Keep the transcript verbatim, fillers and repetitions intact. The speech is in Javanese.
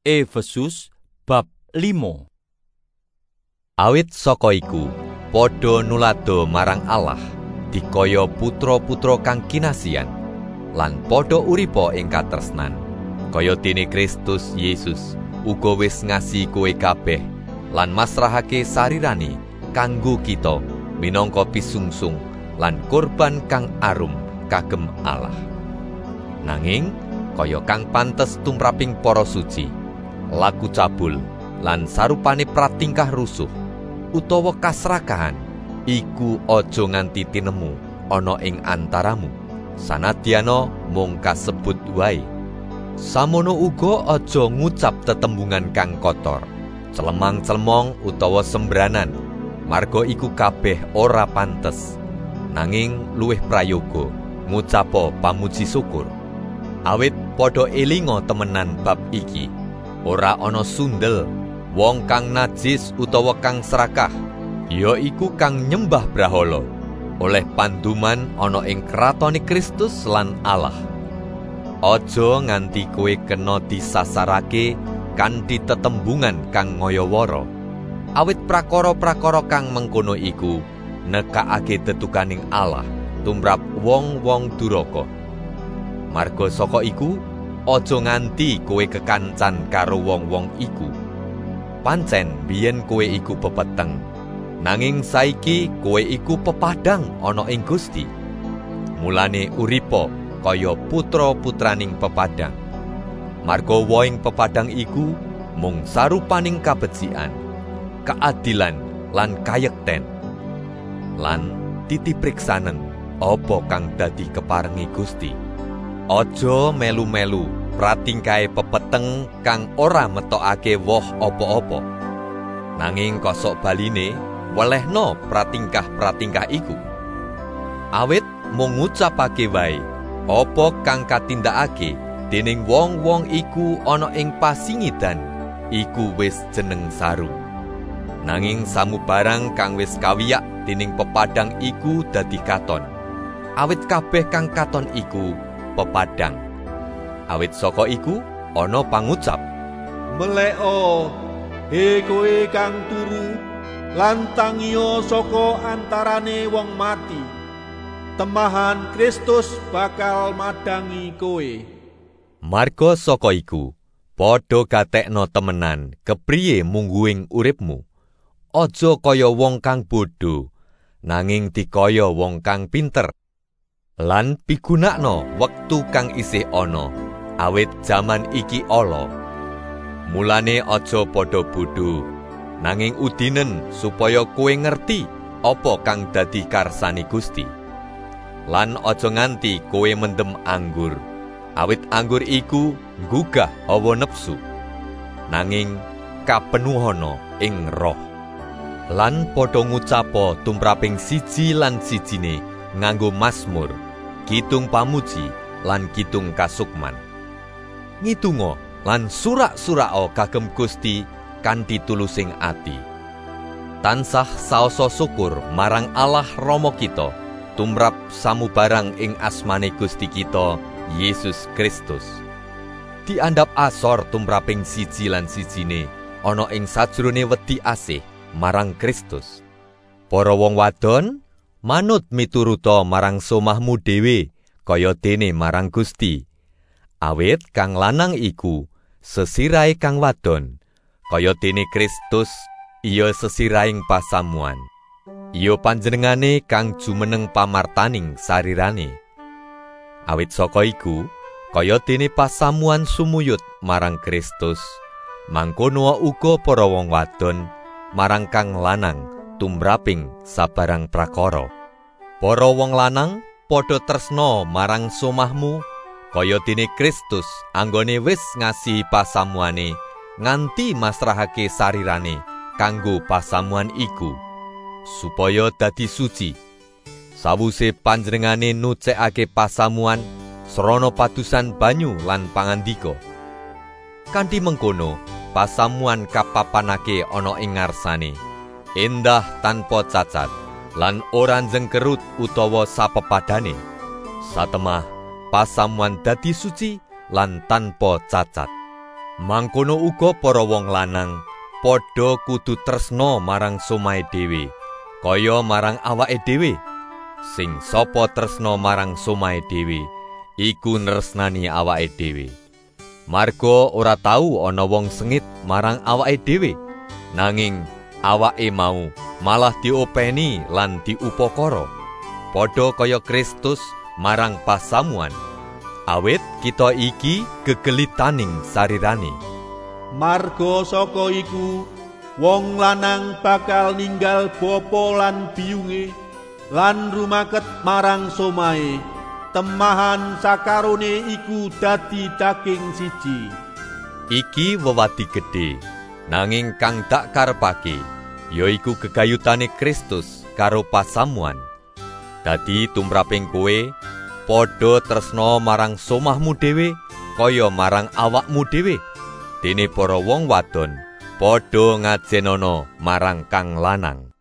Efesus bab limo. Awit saka iku padha nulado marang Allah, dikaya putra-putra kang kinasihan, lan padha uripa ing katresnan, kaya dene Kristus Yesus uga wis ngasihi kowe kabeh lan masrahake sarirane kanggo kita minangka pisungsung lan kurban kang arum kagem Allah. Nanging kaya kang pantes tumraping para suci, laku cabul lan sarupane pratingkah rusuh utawa kasrakahan iku aja nganti tinemu ana ing antaramu, sanadyana mung kasebut wae. Samono uga aja ngucap tetembungan kang kotor, celemang-celemong utawa sembranan, marga iku kabeh ora pantes. Nanging luwih prayoga ngucapo pamuji syukur. Awit padha elinga temenan bab iki, ora ana sundel wong kang najis utawa kang serakah, ya iku kang nyembah brahala, oleh panduman ana ing kratone Kristus lan Allah. Aja nganti kowe kena disasarake kanthi tetembungan kang ngaya-wara, awit prakara-prakara kang mengkono iku nekakake tetukaning Allah tumrap wong-wong duraka. Marga saka iku aja nganti kowe kekancan karo wong-wong iku. Pancen biyen kowe iku pepeteng, nanging saiki kowe iku pepadang ana ing Gusti. Mulane uripa kaya putra-putraning pepadang. Marga woing pepadang iku mung sarupaning kabecikan, keadilan lan kayekten, lan titipriksanen apa kang dadi keparengi Gusti. Aja melu-melu pratingkahe pepeteng kang ora metokake woh apa-apa. Nanging kosok baline welehna pratingkah-pratingkah iku. Awit mung ngucapake wae apa kang katindakake dening wong-wong iku ana ing pasingidan iku wis jeneng saru. Nanging samubarang kang wis kawiyak dening pepadang iku dadi katon. Awit kabeh kang katon iku pepadang. Awit saka iku ana pangucap, "Meleo, he kowe kang turu lan tangiya saka antarane wong mati. Temahan Kristus bakal madangi kowe." Marga saka iku padha gatekno temenan kepriye mungguing uripmu. Aja kaya wong kang bodho, nanging dikaya wong kang pinter. Lan pigunakno wektu kang isih ana, awit jaman iki ala. Mulane aja padha bodho, nanging udinen supaya kowe ngerti apa kang dadi karsane Gusti. Lan aja nganti kowe mendem anggur, awit anggur iku nggugah hawa nepsu, nanging kapenuhana ing roh. Lan padha ngucapa tumraping siji lan sijine nganggo mazmur, kitung pamuji lan kitung kasukman. Ngidunga lan surak-suraka kagem Gusti kanthi tulusing ati. Tansah saoso syukur marang Allah Rama kita tumrap samubarang ing asmane Gusti kita Yesus Kristus. Diandhap asor tumraping siji lan sijine ana ing sajrone wedi asih marang Kristus. Para wong wadon manut mituruta marang somahmu dhewe kaya dene marang Gusti. Awit kang lanang iku sesirahe kang wadon, kaya dene Kristus iya sesirahing pasamuan. Iya panjenengane kang jumeneng pamartaning sarirane. Awit saka iku kaya dene pasamuan sumuyut marang Kristus, mangkono uga para wong wadon marang kang lanang tumraping sabarang prakara. Para wong lanang padha tresna marang somahmu kaya dene Kristus anggone wis ngasihi pasamuane nganti masrahake sarirane kanggo pasamuan iku supaya dadi suci. Sawuse panjenengane nucekake pasamuan srana padusan banyu lan pangandika. Kanthi mengkono pasamuan kapapanake ana ing ngarsane, endah tanpa cacat, lan ora jengkerut utawa sapepadane. Satemah pasamuan dadi suci lan tanpa cacat. Mangkono uga para wong lanang padha kudu tresna marang somahe dhewe, kaya marang awake dhewe. Sing sapa tresna marang somahe dhewe, iku nresnani awake dhewe. Marga ora tau ana wong sengit marang awake dhewe, nanging awake mau malah diopeni lan diupakara, padha kaya Kristus marang pasamuan. Awit kita iki gegelitaning sarirane. Marga saka iku wong lanang bakal ninggal bapa lan biyunge lan rumaket marang somahe, temahan sakarone iku dadi daging siji. Iki wewadi gedhe, nanging kang tak karepake yaiku gegayutane Kristus karo pasamuan. Dadi tumraping kowe padha tresna marang somahmu dhewe kaya marang awakmu dhewe. Dene para wong wadon padha ngajenana marang kang lanang.